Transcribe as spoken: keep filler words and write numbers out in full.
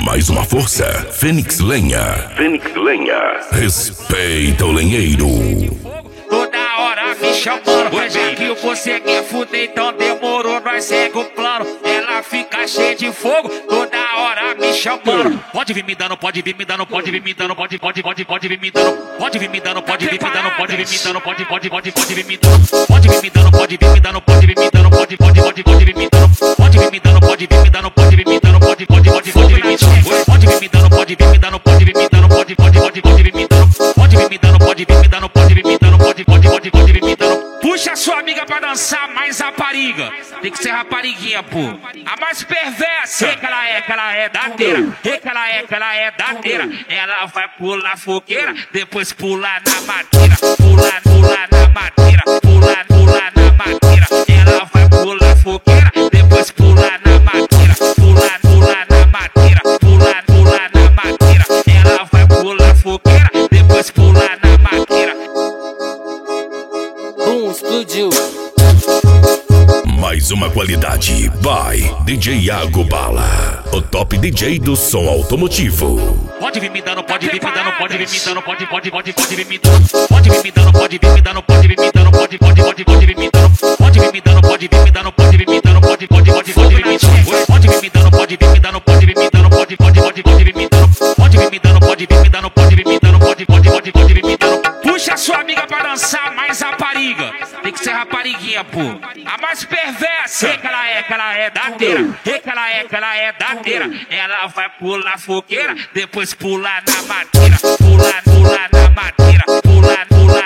Mais uma força, Fênix Lenha. Fênix Lenha. Respeita o lenheiro. Toda hora me chamando, mas já que você quer fuder, então demorou, nós segue o plano. Ela fica cheia de fogo, toda hora me chamando. Pode vir me dando, pode vir me dando, pode vir me dando, pode, pode, pode, pode vir me dando. Pode vir me dando, pode vir me dando, pode vir me dando, pode, pode, pode, pode vir me dando. Pode vir me dando, pode vir me dando, pode vir me dando, pode, pode, pode, pode vir me dando. Pode vir me dando, pode vir me dando, pode vir me dando, pode, pode, pode, pode vir me dando. Pode vir me dando, pode vir me dando, pode vir me dando, pode, pode, pode, pode vir me dando. Pode vir me dando, pode vir me dando, pode vir me dando, pode, pode, pode, pode vir me dando. Puxa sua amiga pra dançar mais rapariga. Tem que ser rapariguinha, pô. A mais perversa. E que ela é, que ela é dadeira. E que ela é, que ela é dadeira. Ela vai pular fogueira, depois pular na madeira. Pular, pular na madeira. Pular, pular na madeira. Ela vai pular fogueira, depois pular na madeira. Pular, pular na madeira. Pular, pular na madeira. Ela vai pular fogueira, depois pular na madeira. Bum, explodiu. Mais uma qualidade by D J Iago Bala, o top D J do som automotivo. Pode vir me dando, pode vir me dando, pode vir me dando, pode, pode, pode, pode vir me dando. Pode vir me dando, pode vir me dando, pode vir me dando, pode, pode, pode, pode vir me dando. Pode vir me dando, pode vir me dando, pode vir me dando, pode, pode, pode, pode vir me dando. Pode vir me dando, pode vir me dando, pode vir me dando, pode, pode, pode, pode vir me dando. Pode vir me dando, pode vir me dando, pode vir me dando, pode, pode, pode, pode vir me dando. Puxa sua amiga pra dançar mais rapariga. Tem que ser rapariguinha, pô. A mais perversa. E que ela é, que ela é dadeira. E que ela é, que ela é dadeira. Ela vai pular fogueira, depois pular na madeira. Pular, pular na madeira. Pular, pular